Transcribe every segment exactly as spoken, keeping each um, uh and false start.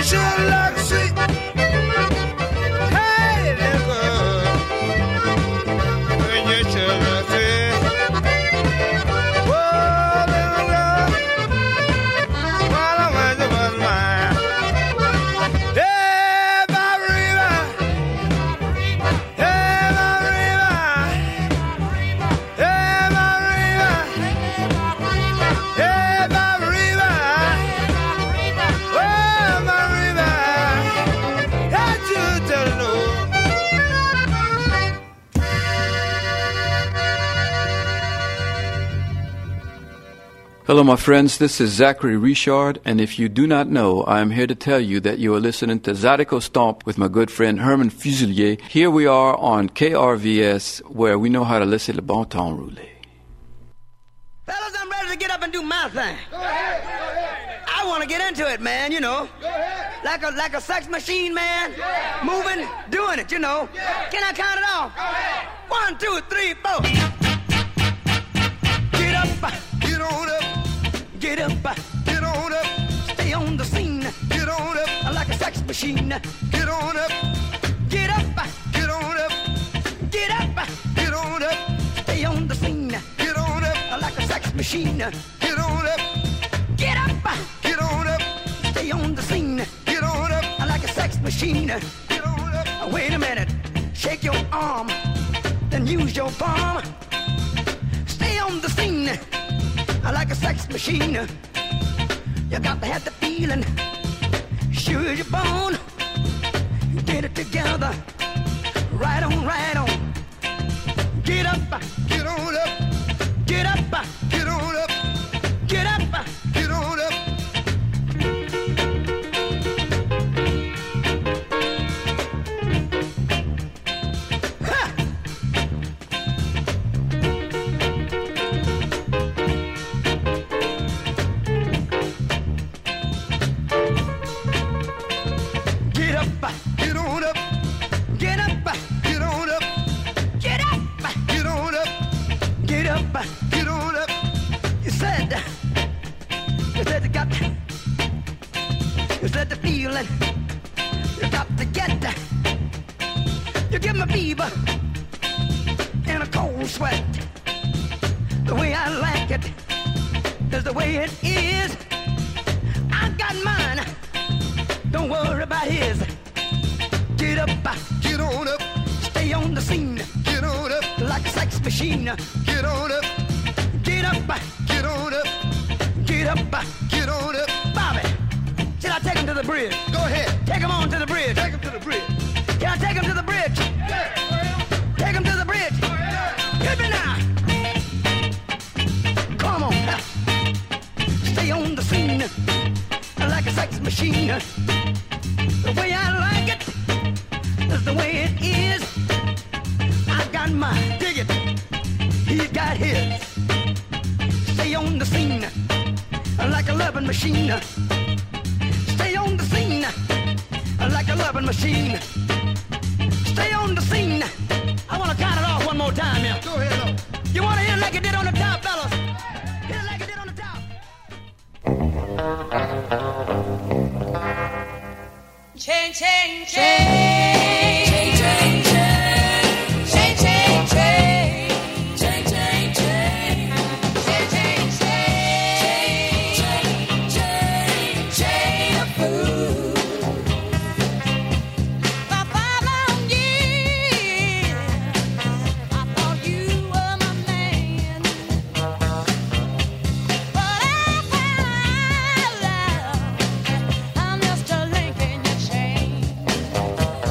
Hello, my friends. This is Zachary Richard, and if you do not know, I am here to tell you that you are listening to Zydeco Stomp with my good friend Herman Fuselier. Here we are on K R V S, where we know how to listen to Bon Temps Roulé. Fellas, I'm ready to get up and do my thing. Go ahead, go ahead. I want to get into it, man, you know. Go ahead. Like a like a sex machine, man. Yeah. Moving, doing it, you know. Yeah. Can I count it off? Go ahead. One, two, three, four. Get up, Get on up, get up, get on up, stay on the scene. get on up, Like a sex machine. get on up, Get up, get on up, get up, get on up, stay on the scene. get on up, Like a sex machine. get on up, Get up, get on up, stay on the scene. get on up, Like a sex machine. get on up. Wait a minute, shake your arm, then use your palm. Stay on the scene, like a sex machine. You got to have the feeling, sure as you're born. Get it together, right on, right on. Get up, Get on up, get up, get on up, get up. get on up. Ha! Get up, Get on up, get up, get on up, get up, get on up, get up. get on up. You said, you said you got, you said the feeling, you got to get that. You give me fever and a cold sweat. The way I like it is the way it is. I got mine, don't worry about his. Get up, Get on up, stay on the scene get on up, like a sex machine. get on up, Get up, get on up, get up. get on up. Bobby, should I take him to the bridge? Go ahead, Take him on to the bridge. take him to the bridge. Can I take him to the bridge? Take him to the bridge. Hit me now. Come on. Stay on the scene like a sex machine. The way I like it is the way it is. I got mine. Dig it. He's got his. Stay on the scene like a loving machine. Stay on the scene like a loving machine. Stay on the scene. I want to count it off one more time here. Go ahead up. You want to hit it like it did on the top, fellas? Hit it like it did on the top. Chain, chain, chain. Chain, chain, chain. Chain, chain, chain. Chain, chain, chain. Chain, chain, chain. Chain, chain, chain of food. For five long years, I thought you were my man. But I found out I'm just a link in your chain.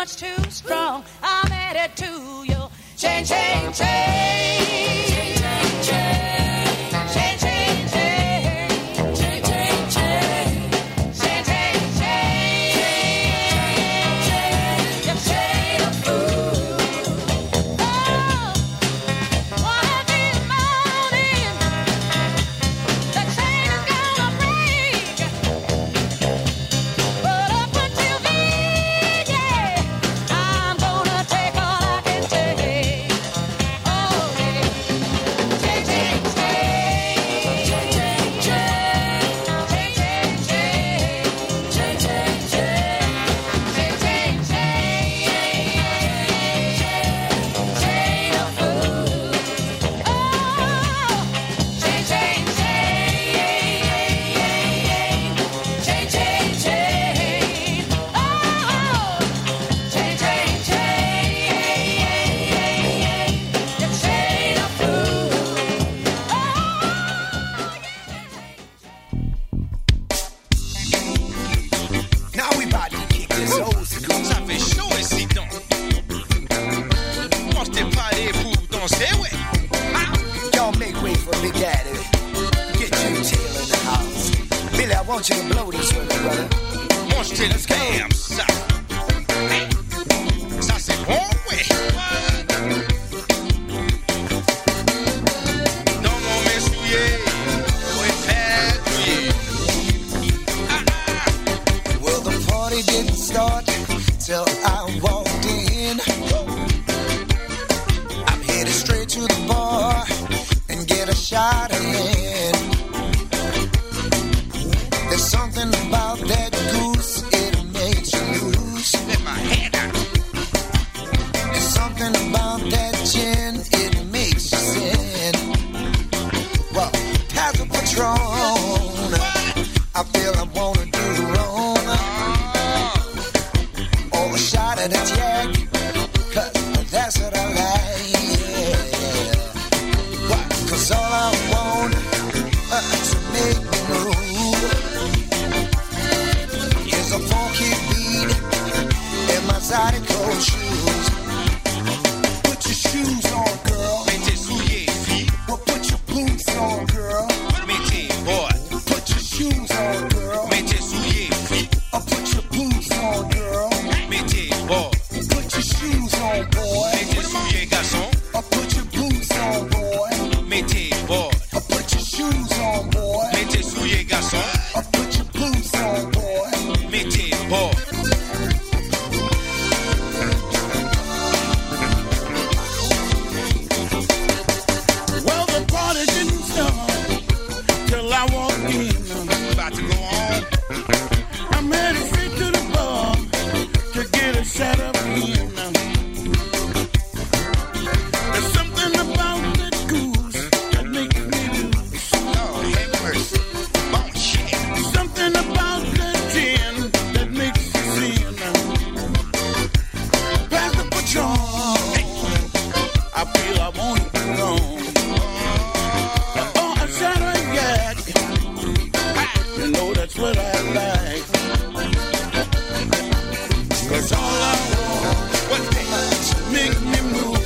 much too strong. I'm headed to you. Change, change, change. Change, change, change. Change, change, change. Change, change, change. Change, change, change. You shade of food. Oh, one of these mornings, the chain is gonna break. But up until then, yeah, I'm gonna take all I can take. Oh, yeah. Change, change, change. Change, change, change. Change, change, change. Change, change, change. Change, change, change. Chain of food. Oh, change, change, change. Change, change, change. Oh, change, change, change. Your chain of food. Now we about to kick this old school. Ça fait chaud ici donc. Moi j't'ai parlé pour danser, ouais. Y'all make way for Big Daddy. Get you tail in the house. Billy, I want you to blow this one, brother. Moi j't'ai le game, ça. Hey. Ça c'est bon, ouais. Dans mon mes souliers, ouais, père douillet. Ah ah. Well, the party didn't start till I walked in. I'm headed straight to the bar and get a shot in. There's something about that goose, it makes you loose. Let my head out. There's something about that gin, it makes you sin. Well, pass the Patron, I feel I wanna do wrong. Or a shot of that yak, 'cause that's what I like. Yeah. Why? 'Cause all I want uh, to make me move is a funky beat in my Zydeco shoes. Put your shoes on, girl. Mets tes souliers, fille. Well, put your boots on, girl. Mets tes bottes. Put your shoes on, girl. Mets tes souliers, fille. Or put your boots on, girl. Mets tes bottes. Put your shoes on, boy. Mets tes souliers, garçon. Or put your boots on, boy. Mets tes bottes. Or put your shoes on, boy. Mets tes souliers, garçon. Or put your boots on, boy. Mets tes bottes. Well, the party didn't start till I walked in. About to go on. I'm headed straight to the bar to get a shot of in. There's something about that goose that makes me loose. Lord have mercy. Bon shit. Something about that gin that makes you sin. Pass the Patron, I feel I want it wrong. Oh, a shot of yak, you know that's what I like. 'Cause all I want What's that? to make me move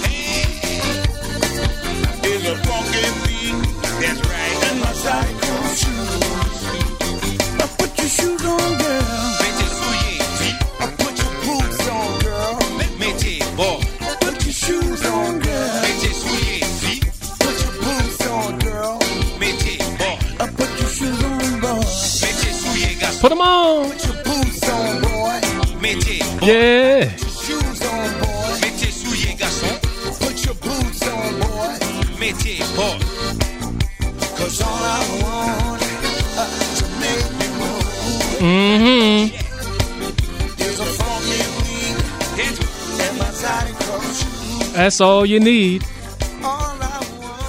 is a funky beat That's right. and my Zydeco shoes. I put your shoes on, girl. Mets tes souliers, fille. Or put your boots on, girl. Mets tes bottes. Put your shoes on, girl. Mets tes souliers, fille. Put your boots on, girl. Mets tes bottes. I put your shoes on, boy. Mets tes souliers, garçon. Put 'em on. Put your boots on, boy. Mets tes bottes. Yeah. Shoes on, boy. Mets tes souliers, garçon. Put your boots on, boy. Mets tes bottes. 'Cause all I want uh, to make me move Mm-hmm. is a funky beat That's in my Zydeco shoes. That's all you need. All I want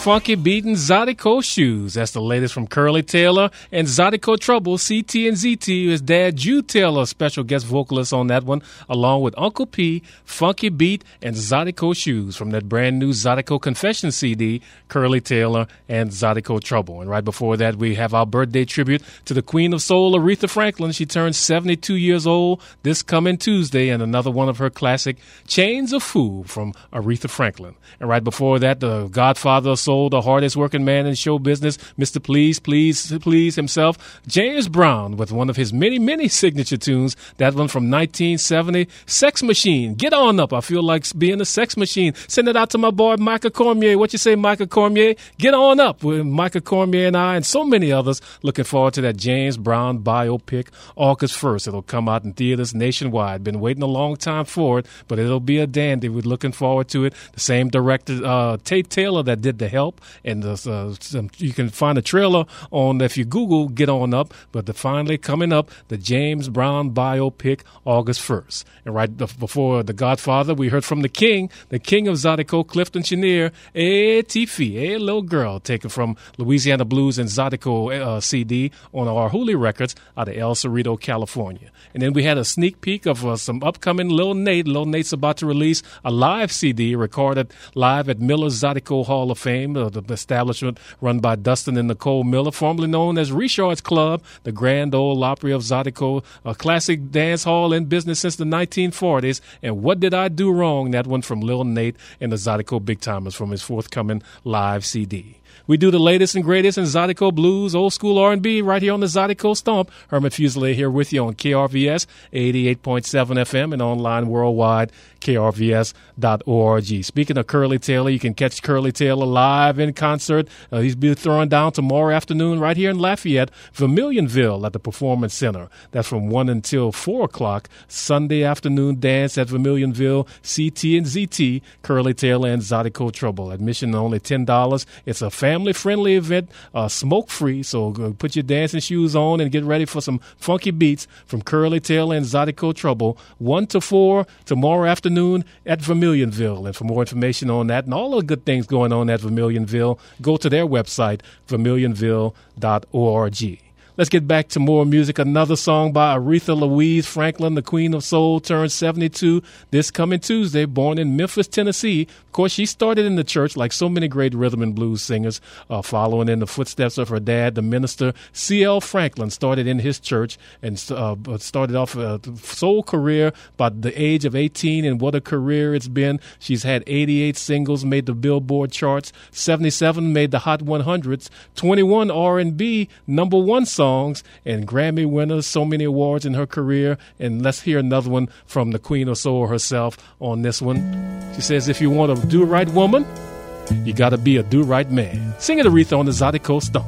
funky beat and Zydeco Shoes. That's the latest from Curly Taylor and Zydeco Trouble. C T and Z T is Dad Jew Taylor, special guest vocalist on that one, along with Uncle P, Funky Beat, and Zydeco Shoes from that brand new Zydeco Confession C D, Curly Taylor and Zydeco Trouble. And right before that, we have our birthday tribute to the Queen of Soul, Aretha Franklin. She turned seventy-two years old this coming Tuesday, and another one of her classic Chains of Fool from Aretha Franklin. And right before that, the Godfather of Soul, the hardest working man in show business, Mister Please, Please, Please himself, James Brown, with one of his many, many signature tunes. That one from nineteen seventy, Sex Machine. Get on up. I feel like being a sex machine. Send it out to my boy, Micah Cormier. What you say, Micah Cormier? Get on up with Micah Cormier and I and so many others. Looking forward to that James Brown biopic August first. It'll come out in theaters nationwide. Been waiting a long time for it, but it'll be a dandy. We're looking forward to it. The same director, uh, Tate Taylor, that did The Help, and the, uh, some, you can find a trailer on, if you Google, Get On Up. But the finally coming up, the James Brown biopic August first. And right before The Godfather, we heard from the King, the King of Zydeco, Clifton Chenier, Eh Tifi, eh little girl, taken from Louisiana Blues and Zydeco uh, C D on our Hooli Records out of El Cerrito, California. And then we had a sneak peek of uh, some upcoming Lil Nate. Lil Nate's about to release a live C D recorded live at Miller's Zydeco Hall of Fame, uh, the establishment run by Dustin and Nicole Miller, formerly known as Richard's Club, the Grand Ole Opry of Zydeco, a classic dance hall in business since the nineteen forties. And What Did I Do Wrong? That one from Lil Nate and the Zydeco Big Timers from his forthcoming live C D. We do the latest and greatest in Zydeco blues, old school R and B, right here on the Zydeco Stomp. Herman Fuselier here with you on K R V S eighty-eight point seven F M and online worldwide, K R V S dot org. Speaking of Curly Taylor, you can catch Curly Taylor live in concert. Uh, he's be throwing down tomorrow afternoon right here in Lafayette, Vermilionville at the Performance Center. That's from one until four o'clock. Sunday afternoon dance at Vermilionville, C T and Z T, Curly Taylor and Zydeco Trouble. Admission only ten dollars. It's a family-friendly event, uh, smoke-free, so uh, put your dancing shoes on and get ready for some funky beats from Curly Taylor and Zydeco Trouble, one to four tomorrow afternoon at Vermilionville. And for more information on that and all the good things going on at Vermilionville, go to their website, vermilionville dot org. Let's get back to more music. Another song by Aretha Louise Franklin, the Queen of Soul, turned seventy-two this coming Tuesday, born in Memphis, Tennessee. Of course, she started in the church like so many great rhythm and blues singers, uh, following in the footsteps of her dad, the minister C L Franklin, started in his church and uh, started off a soul career by the age of eighteen, and what a career it's been. She's had eighty-eight singles, made the Billboard charts, seventy-seven made the Hot one hundreds, twenty-one R and B number one songs, and Grammy winners, so many awards in her career. And let's hear another one from the Queen of Soul herself on this one. She says, if you want a do-right woman, you got to be a do-right man. Sing it, Aretha, on the Zydeco Stomp.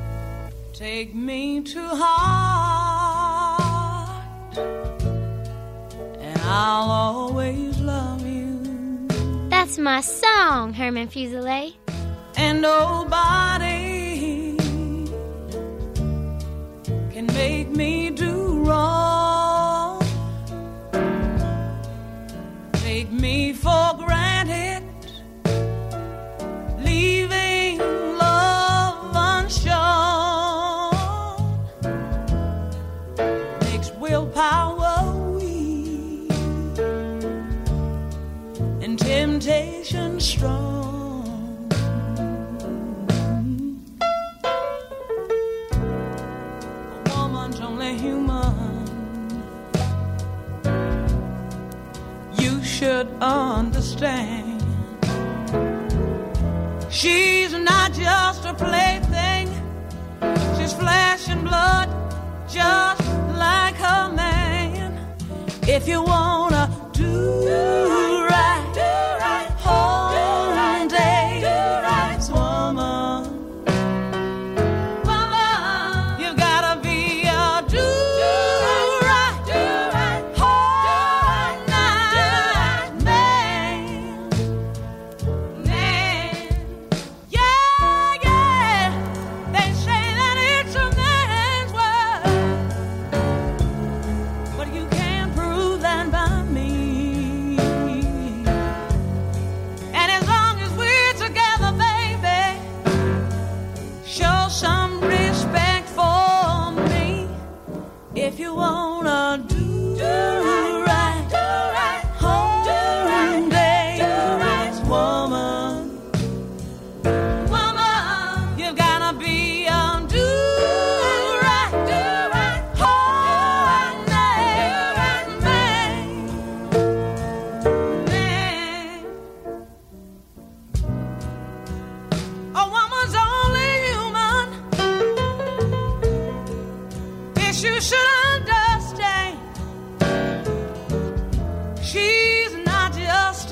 Take me to heart, and I'll always love you. That's my song, Herman Fuselier. And nobody can make me do wrong. Take me for granted, leaving love unshown. Makes willpower weak and temptation strong. Should understand she's not just a plaything, she's flesh and blood just like her man. If you wanna do right, do right, whole day, do right, woman, woman, you gotta be a do right, do right, whole night man, man, yeah, yeah. They say that it's a man's world, but you can't prove that by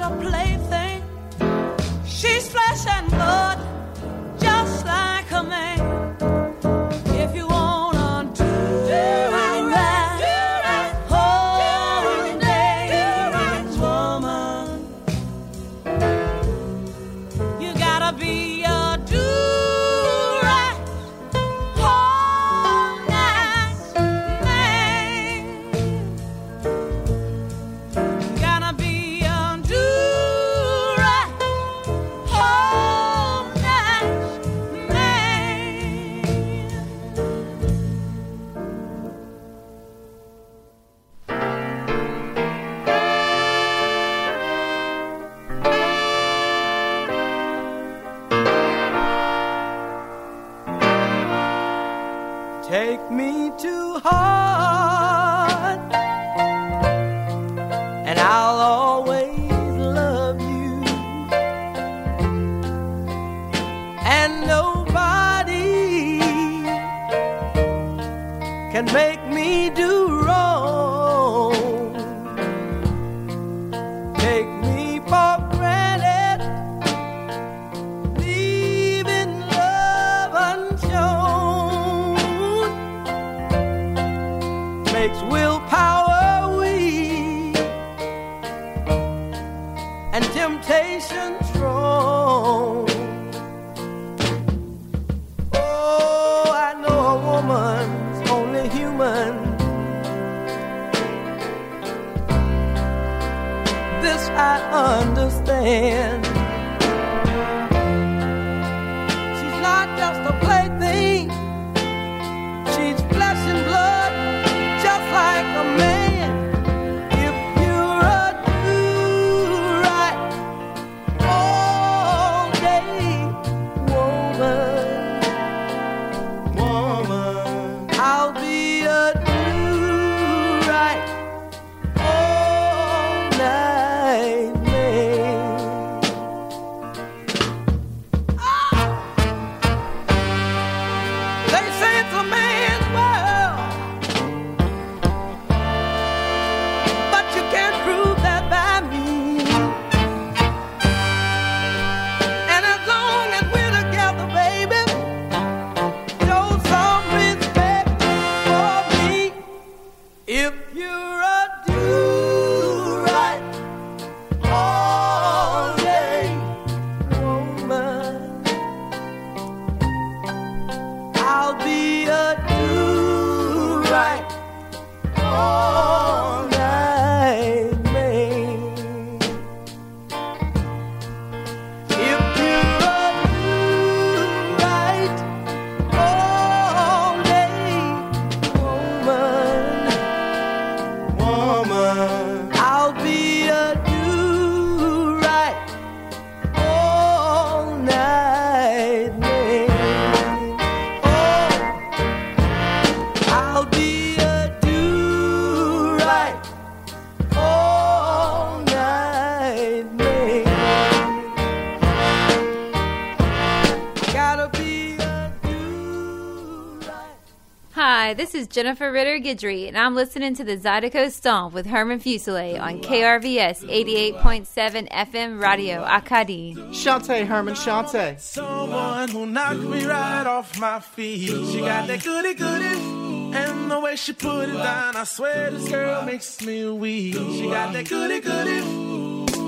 a plaything. She's flesh and blood, just like a man. If you wanna do right, hold day, woman, you gotta be a do-right, whole night man. You gotta be a do-right, whole night man. Take me to heart, and I'll always love you. And nobody can make me do wrong. Take me for granted, leaving love unshown, makes willpower weak and temptation strong. Oh, I know a woman's only human. This I understand. She's not just a plaything. She's flesh and blood, just like a man. If you're a do-right, all day woman, woman, I'll be a do-right, all night man. They say it's a man's world, but you can't prove that by me. And as long as we're together, baby, show some respect for me. If you're a do-right, all day woman, I'll be a do-right, all night man. If you're a do-right, all day woman, woman, I'll be a do-right, all night man. Oh, I'll be a do-right, all night man. Gotta be a do-right. Hi, this is Jennifer Ritter Guidry, and I'm listening to the Zydeco Stomp with Herman Fuselier on K R V S eighty-eight point seven F M Radio Akadi. Shante, Herman, Shante. Someone who knocked me right off my feet. She got that goody goody, and the way she put it down, I swear this girl makes me weak. She got that goody goody.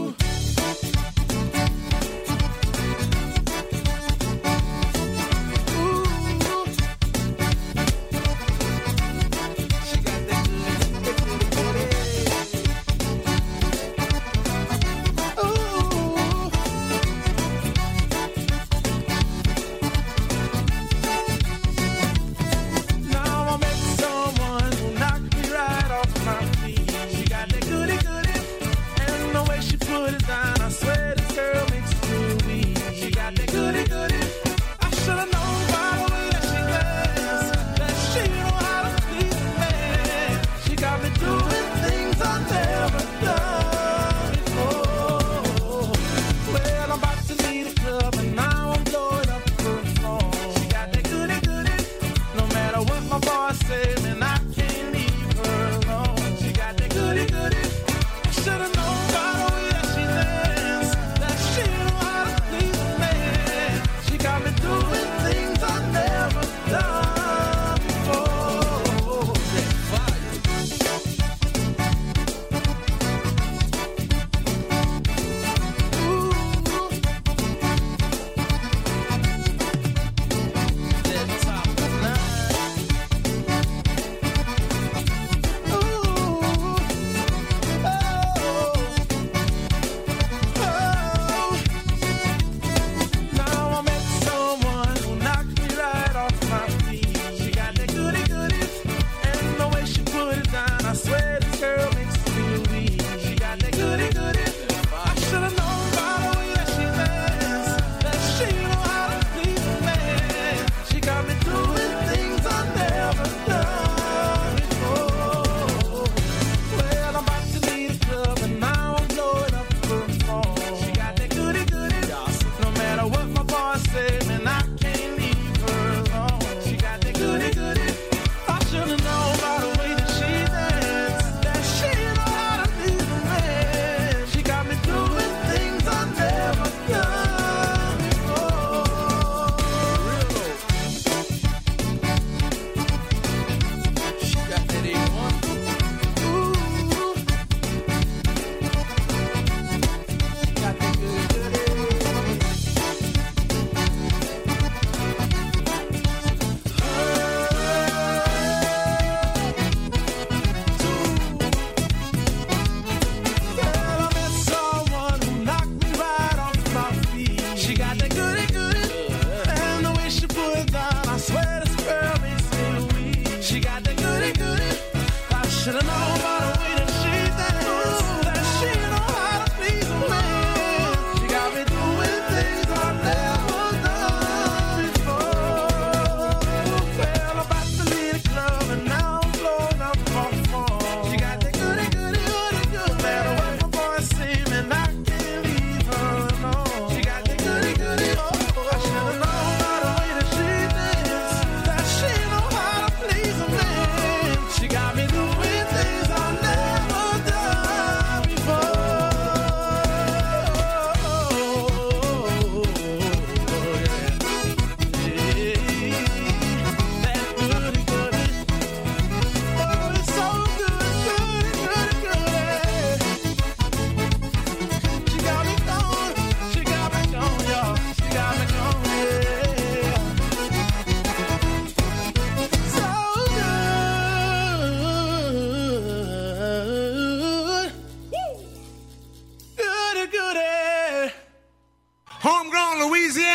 Now I met someone who knocked me right off my feet. She got that goody goody, and the way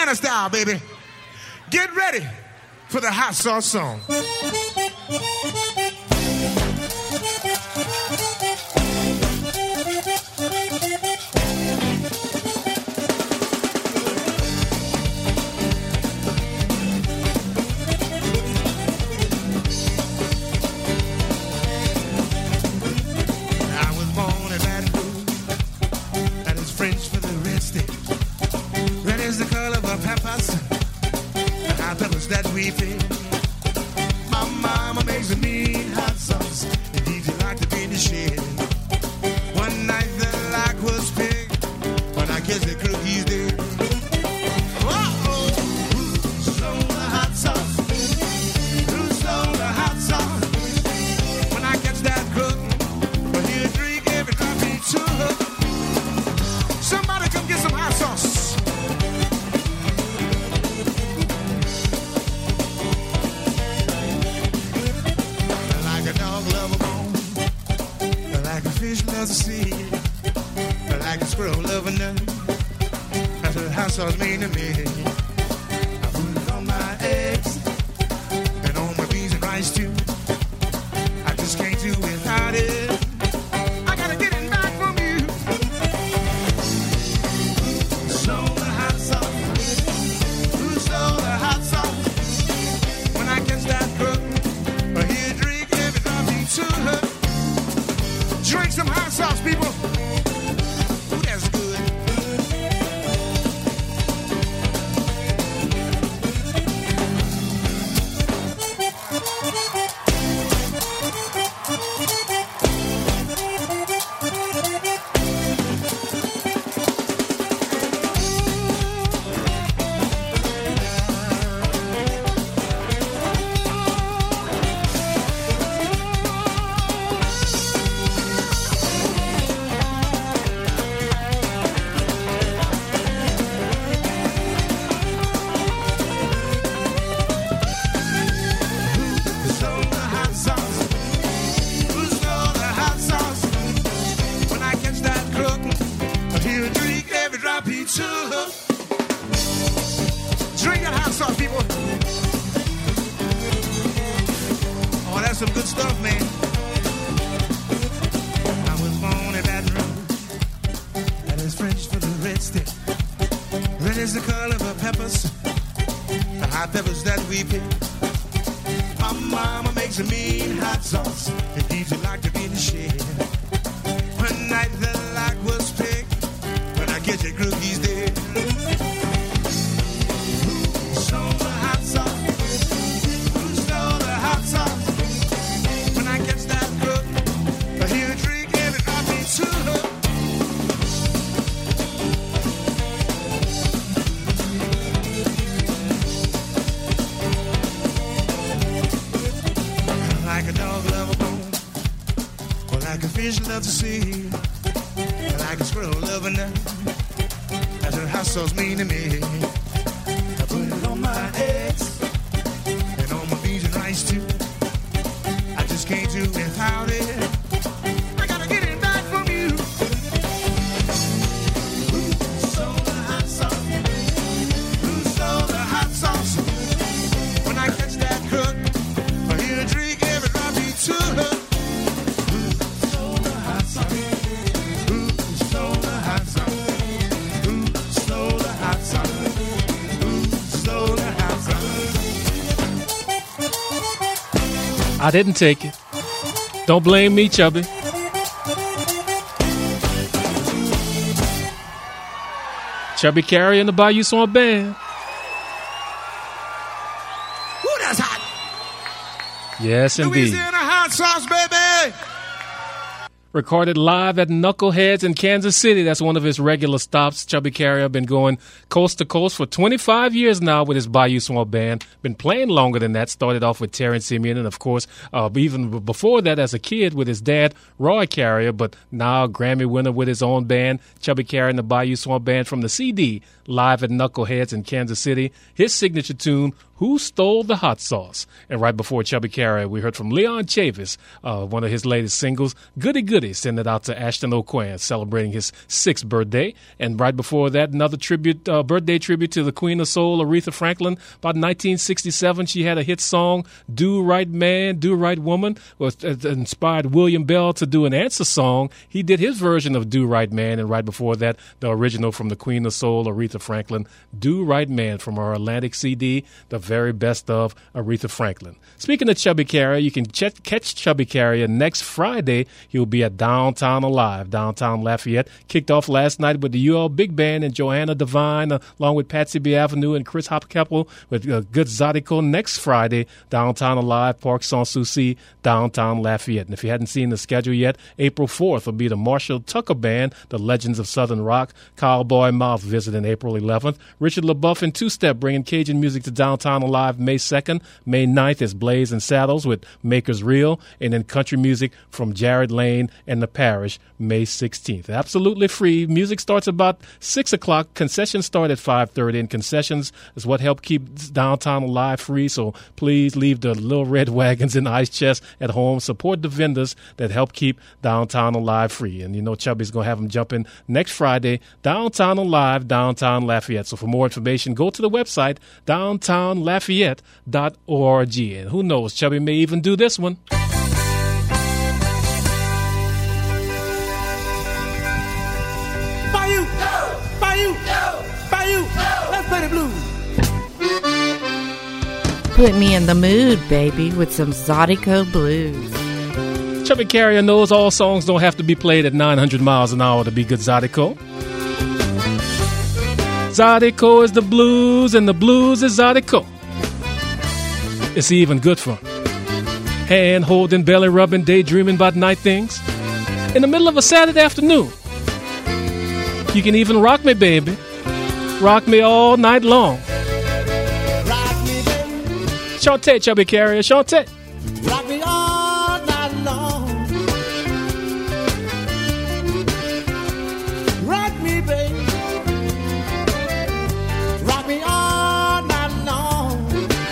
Louisiana style, baby. Get ready for the hot sauce song. That we feel. My mama makes a mean hot sauce. Indeed, you like to be in the shed. One night the lock was picked, but I guess the cookies did. Uh-oh, who stole the hot sauce? Who stole the hot sauce? When I catch that crook, but he'll drink every drop he took. Somebody come get some hot sauce. Fish loves the sea, like a squirrel love a nut. That's what hot sauce mean to me. I put it on my eggs and on my beans and rice too. I just can't do without it. I gotta get it back from you. Who stole the hot sauce? Who stole the hot sauce? When I catch that crook, but he'll drink every drop he took. Drink some hot sauce, people. Ooh, that's good. Drink that hot sauce, people. Oh, that's some good stuff, man. I was born in Baton Rouge. That is French for the red stick. Red is the color of peppers, the hot peppers that we pick. My mama makes a mean hot sauce. Indeed, you like to be in the shed. One night the lock was picked, when I get your cookies dead. Fish love to see, like a squirrel love a nut. That's what hot sauce mean to me. I put it on my eggs and on my beans and rice too. I just can't do without it. I gotta get it back from you. Who stole the hot sauce? Who stole the hot sauce? When I catch that crook, I hear a drink every drop he took. I didn't take it. Don't blame me, Chubby. Chubby Carrier and the Bayou Swamp Band. Ooh, that's hot. Yes, indeed. Louisiana hot sauce, baby. Recorded live at Knuckleheads in Kansas City. That's one of his regular stops. Chubby Carrier been going coast to coast for twenty-five years now with his Bayou Swamp Band. Been playing longer than that. Started off with Terrence Simeon and, of course, uh, even before that as a kid with his dad, Roy Carrier. But now Grammy winner with his own band, Chubby Carrier and the Bayou Swamp Band from the C D, live at Knuckleheads in Kansas City. His signature tune, Who Stole the Hot Sauce? And right before Chubby Carrier, we heard from Leon Chavis, uh, one of his latest singles, Goody Goody, send it out to Ashton O'Quinn, celebrating his sixth birthday. And right before that, another tribute, uh, birthday tribute to the Queen of Soul, Aretha Franklin. About nineteen sixty-seven, she had a hit song, Do Right Man, Do Right Woman, was uh, inspired William Bell to do an answer song. He did his version of Do Right Man, and right before that, the original from the Queen of Soul, Aretha Franklin, Do Right Man, from her Atlantic C D, the very best of Aretha Franklin. Speaking of Chubby Carrier, you can ch- catch Chubby Carrier next Friday. He'll be at Downtown Alive, downtown Lafayette. Kicked off last night with the U L Big Band and Joanna Devine, uh, along with Patsy B. Avenue and Chris Hopkeppel with uh, Good Zydeco. Next Friday, Downtown Alive, Park Sans-Souci, downtown Lafayette. And if you hadn't seen the schedule yet, April fourth will be the Marshall Tucker Band, the Legends of Southern Rock. Cowboy Mouth visiting April eleventh. Richard LaBeouf and Two Step bringing Cajun music to Downtown Alive May second. May ninth is Blaze and Saddles with Makers Real. And then country music from Jared Lane and the Parish May sixteenth. Absolutely free. Music starts about six o'clock. Concessions start at five thirty. And concessions is what help keep Downtown Alive free. So please leave the little red wagons and ice chests at home. Support the vendors that help keep Downtown Alive free. And you know Chubby's going to have them jumping next Friday. Downtown Alive, downtown Lafayette. So for more information, go to the website, downtown lafayette dot org. And who knows, Chubby may even do this one. Bayou, Bayou, Bayou, let's play the blues. Put me in the mood, baby, with some Zydeco blues. Chubby Carrier knows all songs don't have to be played at nine hundred miles an hour to be good Zydeco. Zydeco is the blues, and the blues is Zydeco. It's even good fun. Hand holding, belly rubbing, daydreaming about night things. In the middle of a Saturday afternoon. You can even rock me, baby. Rock me all night long. Chante, Chubby Carrier, chante. Rock me all night long. Rock me, baby. Rock me all night long.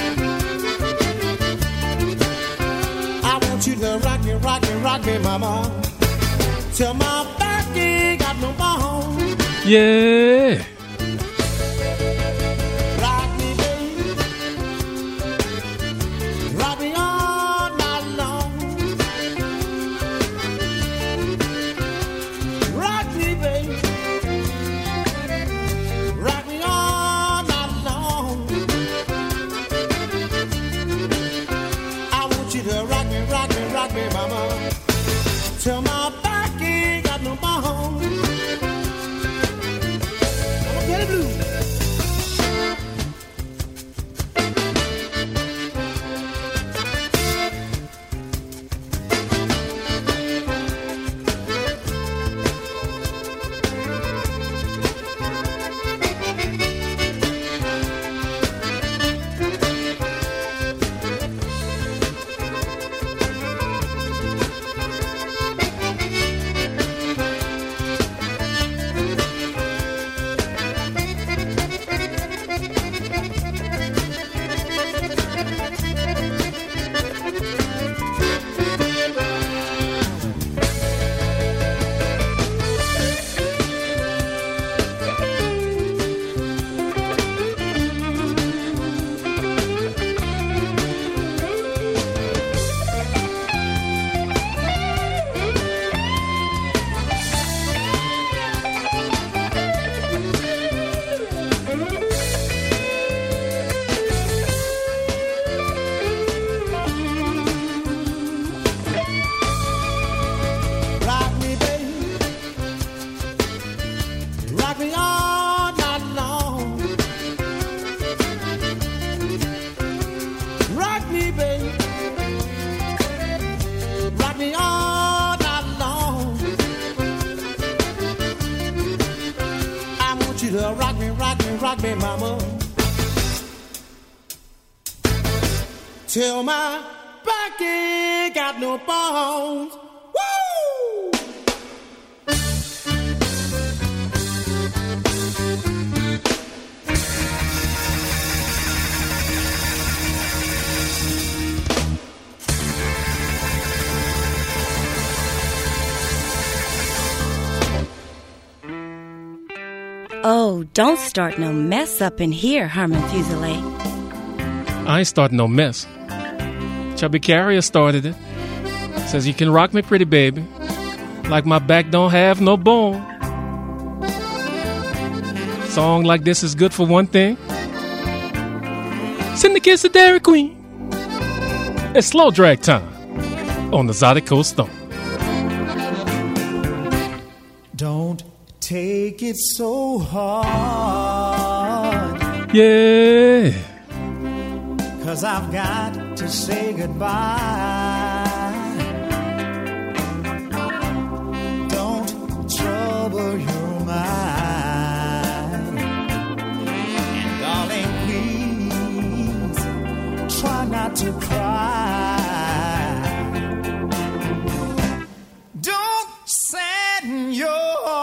I want you to rock me, rock me, rock me, mama. Till my back ain't got no bone. Yeah. Till my back ain't got no bone. I'm gonna get it blue. Rock me, rock me, rock me, mama. Till my back ain't got no bones. Woo! Oh, don't start no mess up in here, Herman Fuselier. I ain't starting no mess. Chubby Carrier started it. Says you can rock me, pretty baby, like my back don't have no bone. Song like this is good for one thing. Send the kids to Dairy Queen. It's slow drag time on the Zydeco Stomp. Don't take it so hard. Yeah. Cause I've got to say goodbye. Don't trouble your mind. And darling, please try not to cry. Don't sadden your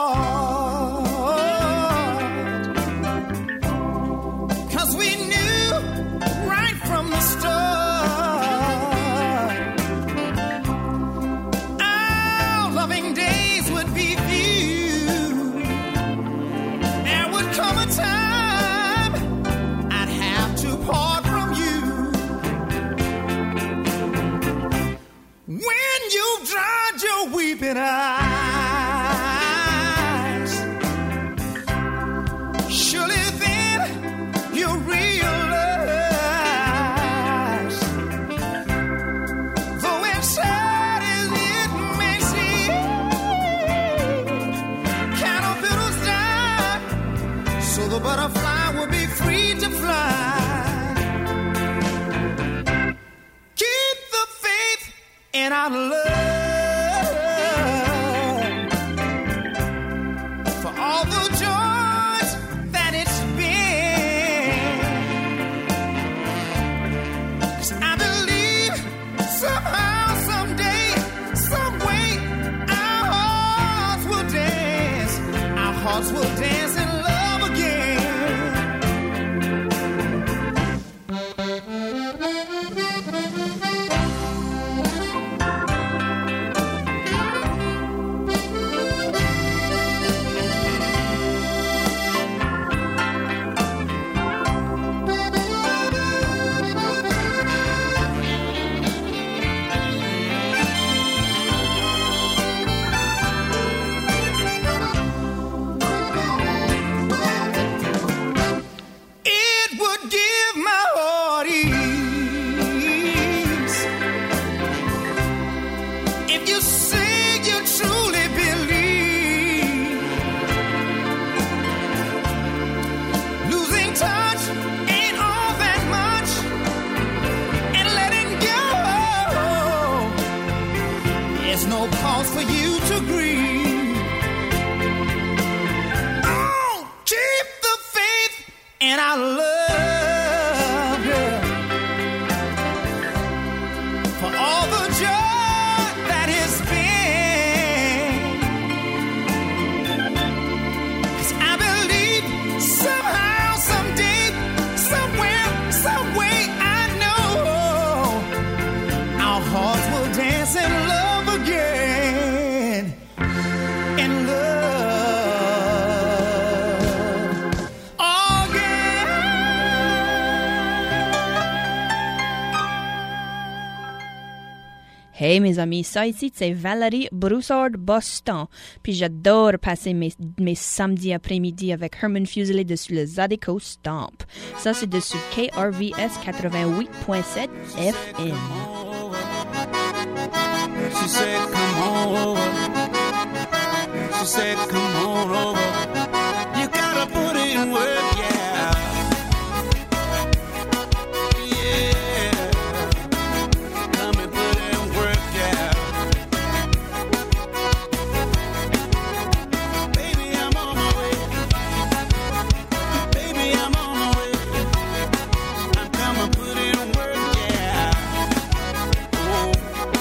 heart. Cause we knew right from the start our loving days would be few. There would come a time I'd have to part from you. When you've dried your weeping eyes, surely then you'll realize, though it's sad as it may seem, caterpillars die, so the butterfly will be free to fly. Keep the faith in our love, for all the joys that it's been. 'Cause I believe somehow, someday, some way, our hearts will dance. Our hearts will dance in love again. It would give my heart ease if you say you truly believe. Losing touch ain't all that much, and letting go, there's no cause for you to grieve. Oh, keep the faith in our love, girl, for all the joy that has been. 'Cause I believe somehow, someday, somewhere, some way, I know our hearts will dance in love again. In love again. Hey mes amis, ça ici c'est Valérie Broussard-Boston. Puis j'adore passer mes, mes samedis après-midi avec Herman Fuselier dessus le Zydeco Stomp. Ça c'est dessus K R V S quatre-vingt-huit point sept F M. She said, come on over. She said, come on over. You gotta put in work, yeah. Yeah. Come and put in work, yeah. Baby, I'm on my way. Baby, I'm on my way. I'm coming, put in work, yeah. Oh.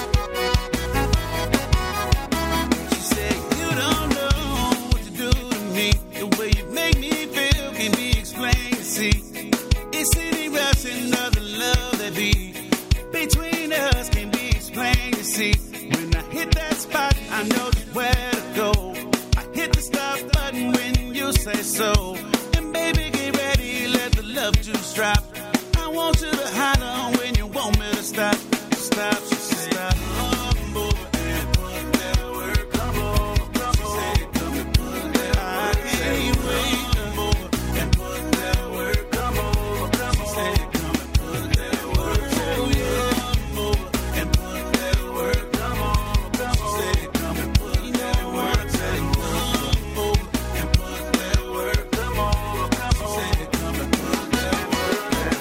She said, you don't know what you do to me. The way you make me feel can be explained, see. It's any rush and other love that be between us can be explained, you see. When I hit that spot, I know just where to go. I hit the stop button when you you say so. And baby, get ready, let the love juice drop. I want you to holler when you want me to stop. Stop, she said, stop. Come over and put that work. Come over, come over. She said, come and put that work. I can't wait. Come over and put that work. Come over, come over. She said, come and put that work. Oh yeah, come over and put that work. Come over, come over. She said, come and put that work. She said, come over and put that work. Come over, come over. She said, come and put that work.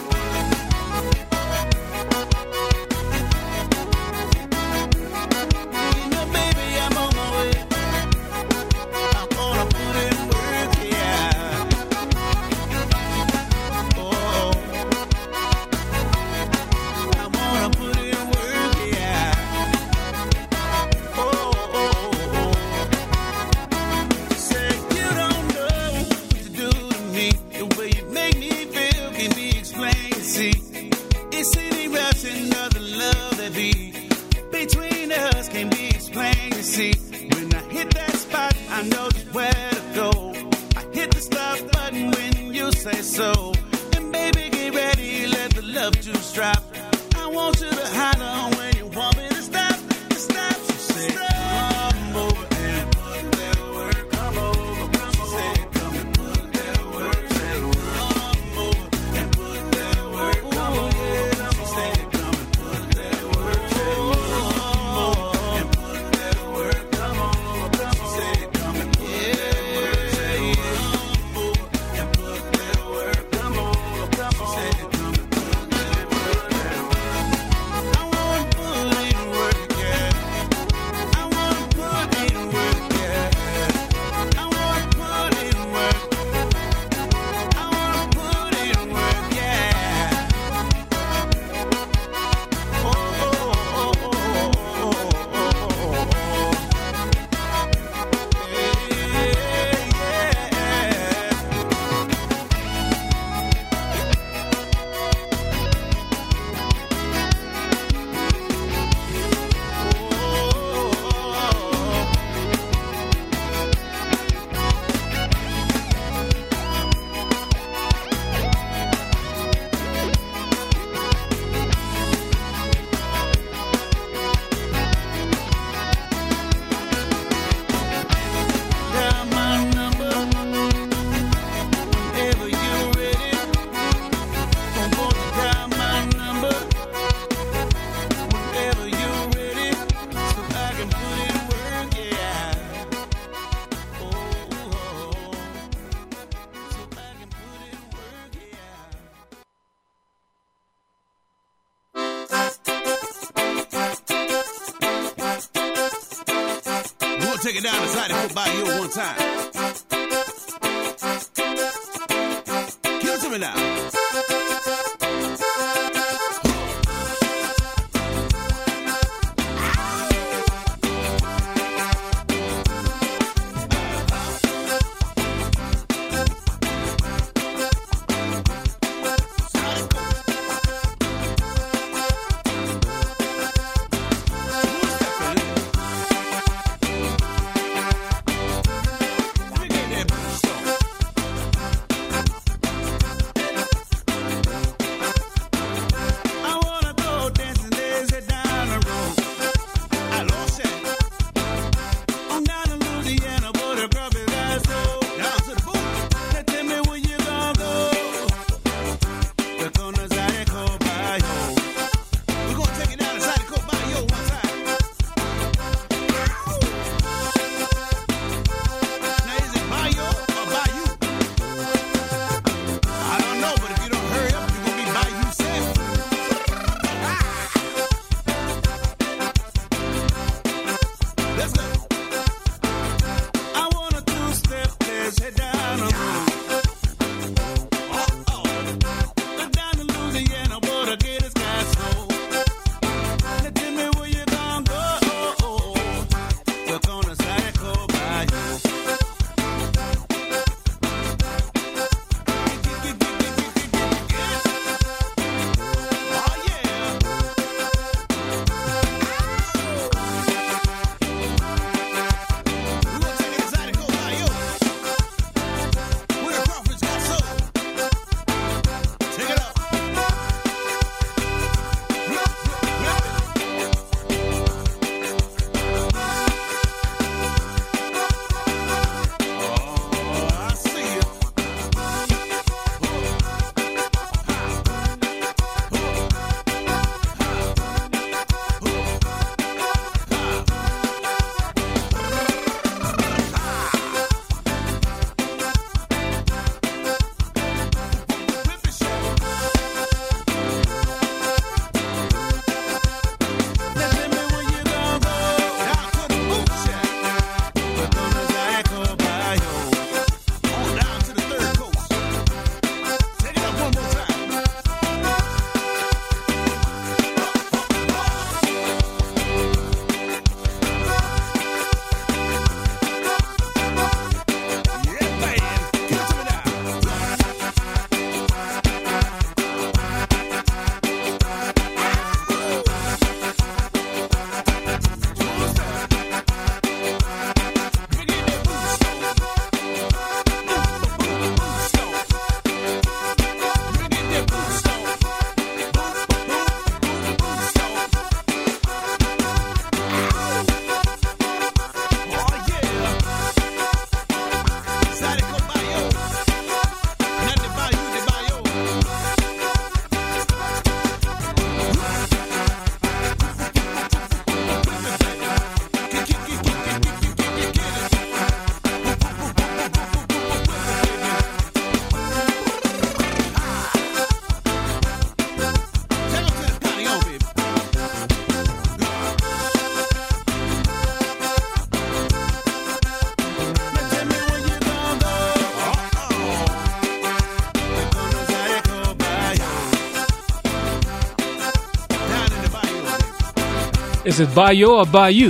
You know, baby, I'm on my way. I'm gonna put in work, yeah. Oh, I wanna put in work, yeah. Oh, oh, oh. Say you don't know what to do to me. The way you make me feel can be explained. See, it's any rush and other love that be between us can be explained. You see, when I hit that spot, I know just where to go. I hit the stop button when you say so. And baby, get ready, let the love juice drop. I want you to holler when you want me to stop. To stop, she said, come over and put that work. Come over, come over. She said, come and put that work. She said, come over and put that work. Come over, she said, come and put that work. She said, come over and put that work. Come over, come over. She said, come and put that work. She said, come over and put that work. Come over, come over. She said, come and put that work. I wanna put in work, yeah. I wanna put in work, yeah. I wanna put in work. I wanna put in work, yeah. Oh, oh, oh, oh, oh, oh, oh. Dial my number whenever you're ready. I'm going to dial my number whenever you're ready, so I can put in work, yeah. Oh, so I can put in work, yeah. We'll take it down the side and put by you one time. Give it to me now. Let me get that boost on. Is it Bayou or Bayou?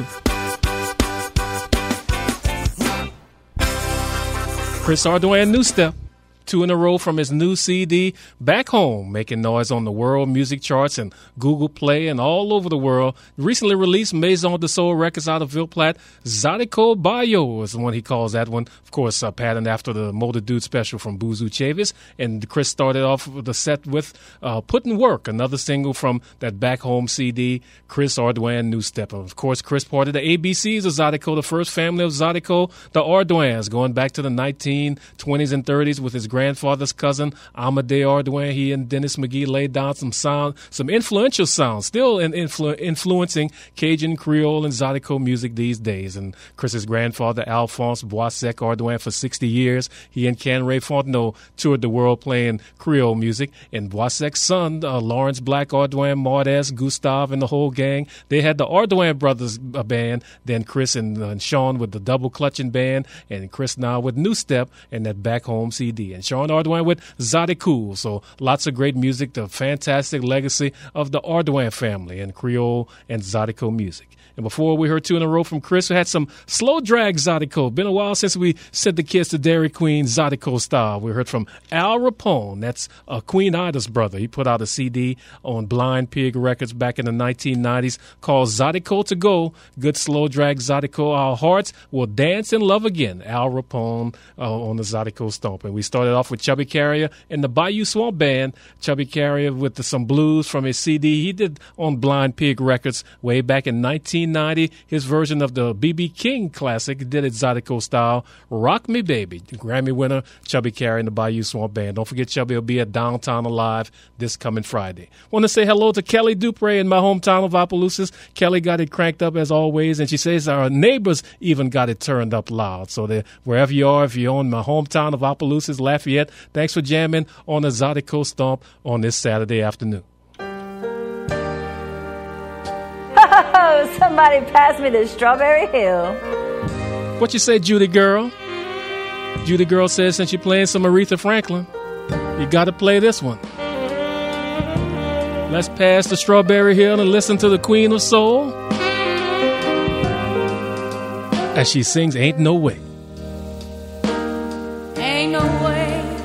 Chris Ardoin, New Step. Two in a row from his new C D, Back Home, making noise on the world music charts and Google Play and all over the world. Recently released Maison de Soul Records out of Ville Platte, Zydeco Bayou is the one he calls that one. Of course, uh, patterned after the Motor Dude special from Buzu Chavis. And Chris started off the set with uh, Puttin' Work, another single from that Back Home C D, Chris Ardoin, New Step. Of course, Chris part of the A B Cs of Zydeco, the first family of Zydeco, the Ardoins, going back to the nineteen twenties and thirties with his grandfather's cousin, Amadeo Ardoin. He and Dennis McGee laid down some sound, some influential sounds, still in influ- influencing Cajun, Creole, and Zydeco music these days. And Chris's grandfather, Alphonse Boissec Ardoin, for sixty years, he and Ken Ray Fontenot toured the world playing Creole music. And Boissec's son, uh, Lawrence Black Ardoin, Mardez, Gustave, and the whole gang, they had the Ardoin Brothers uh, band. Then Chris and, uh, and Sean with the Double Clutching Band, and Chris now with New Step and that Back Home C D. And Sean Ardoin with Zydeco. So lots of great music, the fantastic legacy of the Ardoin family and Creole and Zydeco music. And before we heard two in a row from Chris, we had some slow drag Zydeco. Been a while since we sent the kids to Dairy Queen Zydeco style. We heard from Al Rapone. That's uh, Queen Ida's brother. He put out a C D on Blind Pig Records back in the nineteen nineties called Zydeco to Go. Good slow drag Zydeco. Our hearts will dance in love again. Al Rapone uh, on the Zydeco Stomp. And we started off with Chubby Carrier and the Bayou Swamp Band. Chubby Carrier with the, some blues from his C D he did on Blind Pig Records way back in nineteen ninety. His version of the B B King classic did it Zydeco style. Rock Me Baby. Grammy winner Chubby Carrier and the Bayou Swamp Band. Don't forget Chubby will be at Downtown Alive this coming Friday. Want to say hello to Kelly Dupre in my hometown of Opelousas. Kelly got it cranked up as always, and she says our neighbors even got it turned up loud. So that wherever you are, if you're in my hometown of Opelousas, Lafayette, thanks for jamming on the Zydeco Stomp on this Saturday afternoon. Oh, somebody pass me the Strawberry Hill. What you say, Judy girl? Judy girl says since you're playing some Aretha Franklin, you got to play this one. Let's pass the Strawberry Hill and listen to the Queen of Soul as she sings Ain't No Way. Ain't no way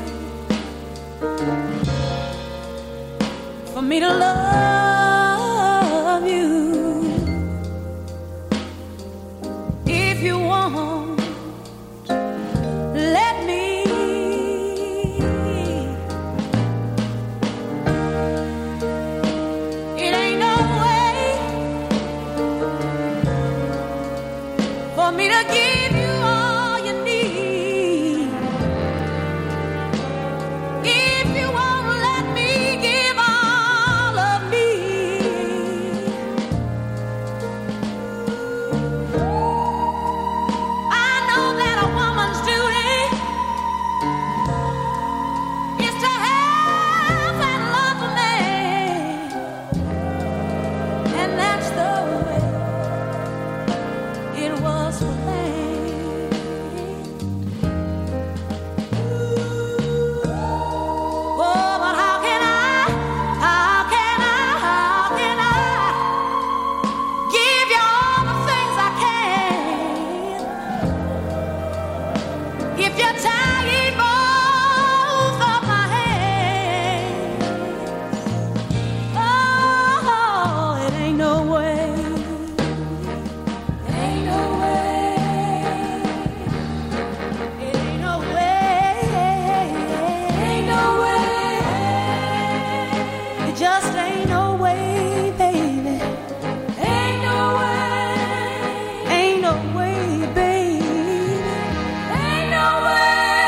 for me to love you. If you want, let me. It ain't no way for me to give you all you need. If you won't let me give all of me, I know that a woman's duty is to have and love a man, and that's the way it was for me. Oh, but how can I, how can I, how can I give you all the things I can if you're tying both of my hands? Oh, it ain't no way, ain't no way, it ain't no way, ain't no way, it just ain't no way, baby, ain't no way, ain't no way, baby, ain't no way.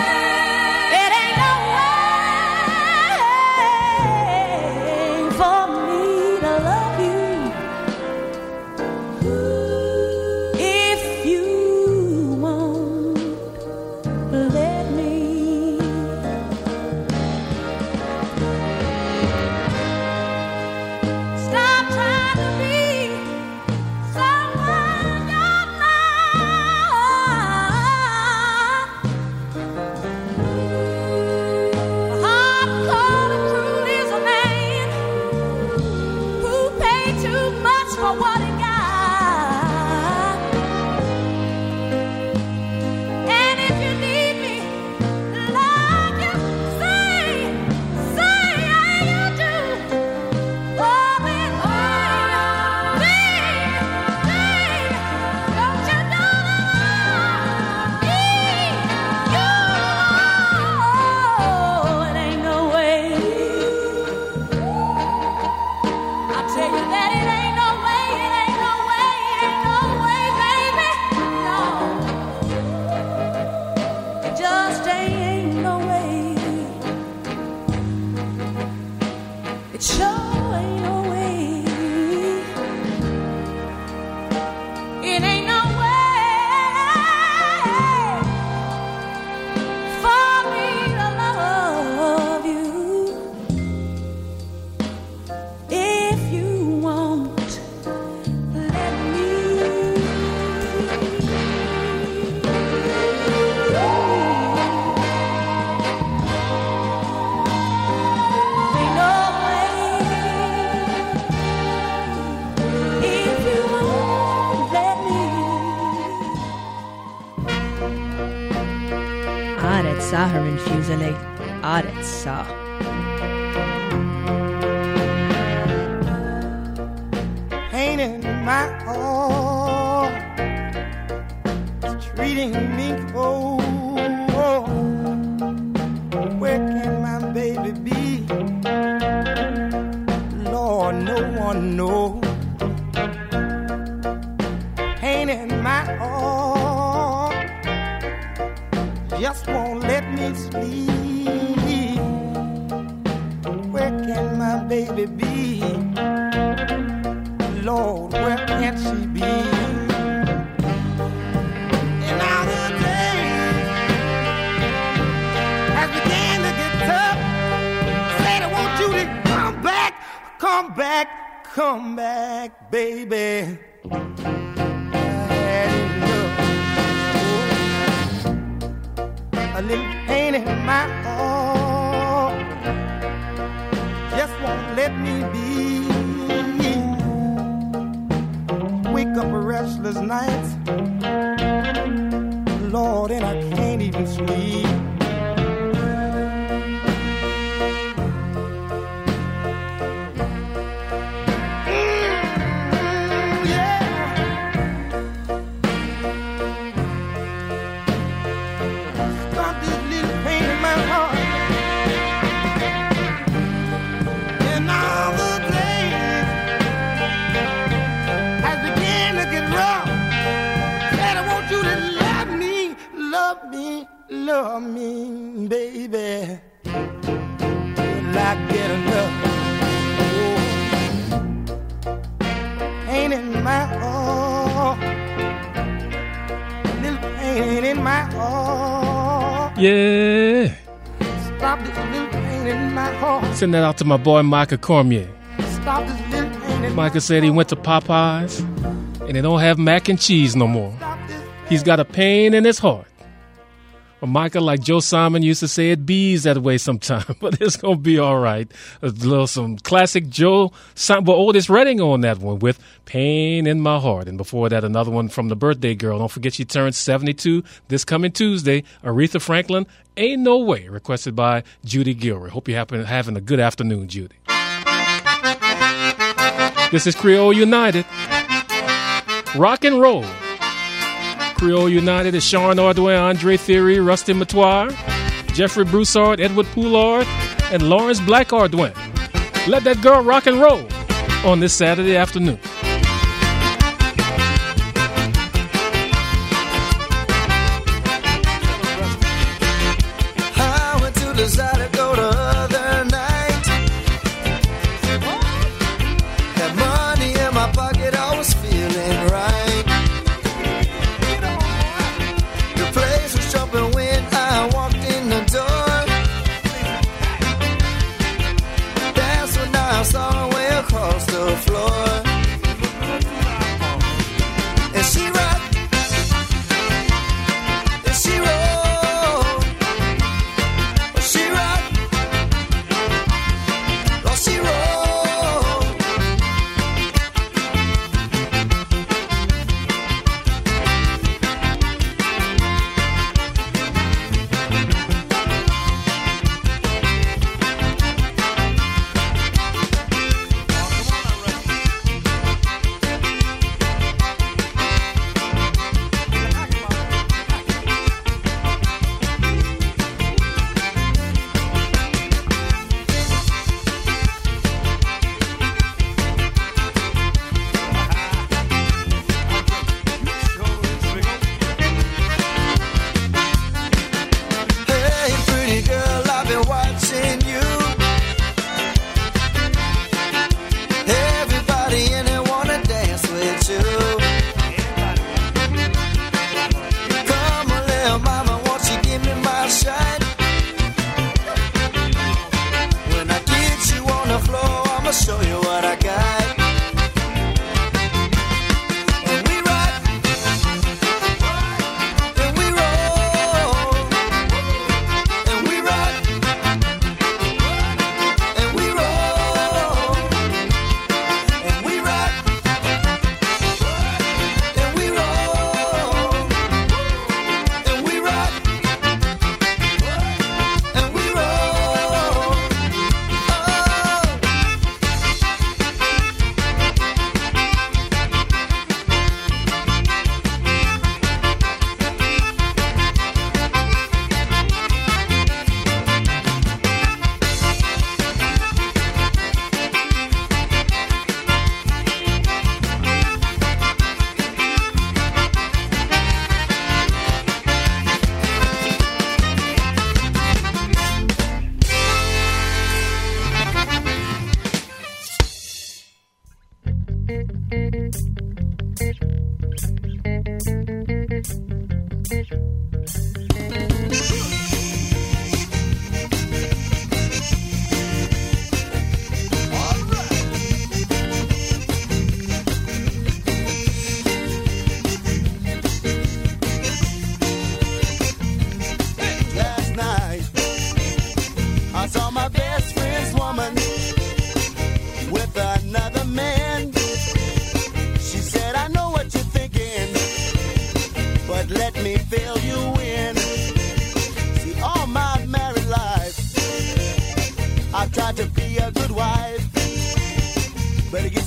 Arrête ça, Herman Fuselier. Arrête ça. Pain in my heart, it's treating me cold. Where can my baby be? Lord, no one knows. Pain in my heart just won't let me sleep. Where can my baby be? Lord, where can she be? And now the days has began to get tough. Said I want you to come back, come back, come back, baby. I had enough. Oh, a little pain in my heart just won't let me be. Wake up a restless night, Lord, and I can't even sleep. Mm, yeah. Stop this little pain in my heart. And all the days has began to get rough. Said I want you to love me, love me, love me, baby. Till I get enough. Oh, pain in my heart, little pain in my heart. Yeah. Stop this little pain in my heart. Send that out to my boy Micah Cormier. Stop this little pain in my Micah said he went to Popeyes and they don't have mac and cheese no more. He's got a pain in his heart. Well, Micah, like Joe Simon used to say, it bees that way sometime, but it's going to be all right. A little some classic Joe Simon, but Otis Redding on that one with Pain in My Heart. And before that, another one from the birthday girl. Don't forget she turns seventy-two this coming Tuesday. Aretha Franklin, Ain't No Way, requested by Judy Gilroy. Hope you're happen, having a good afternoon, Judy. This is Creole United. Rock and roll. Creole United is Sean Ordway, Andre Theory, Rusty Matoir, Jeffrey Broussard, Edward Poulard, and Lawrence Black Ordway. Let that girl rock and roll on this Saturday afternoon. I went to the Zydeco the other night. Had money in my pocket, I was feeling right. The place was jumping when I walked in the door. That's when I saw her way across the floor.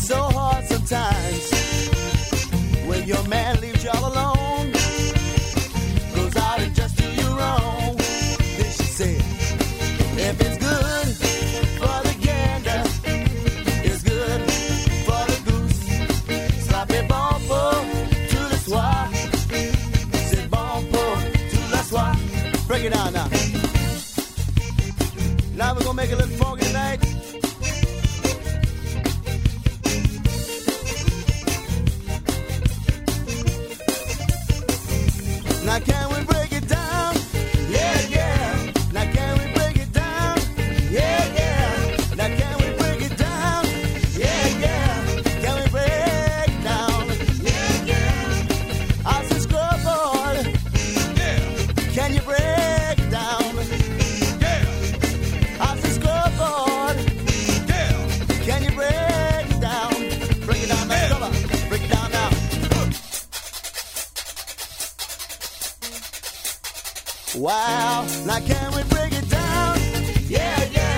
so hard sometimes when your man leaves you all alone, goes out and just do you wrong. Then she said, if it's good for the gander, it's good for the goose. Slap it bon pour tout le soir. C'est bon pour tout le soir. Break it down now. Now we're gonna make it a little funky tonight. Now can we break it down? Yeah, yeah. Now can we break it down? Yeah, yeah. Now can we break it down? Yeah, yeah. Can we break it down? Yeah, yeah. I said scoreboard. Yeah. Can you break it down? Yeah. I said scoreboard. Yeah. Can you break it down? Break it down now. Come on. Break it down now. Wow, now can we break it down? Yeah, yeah.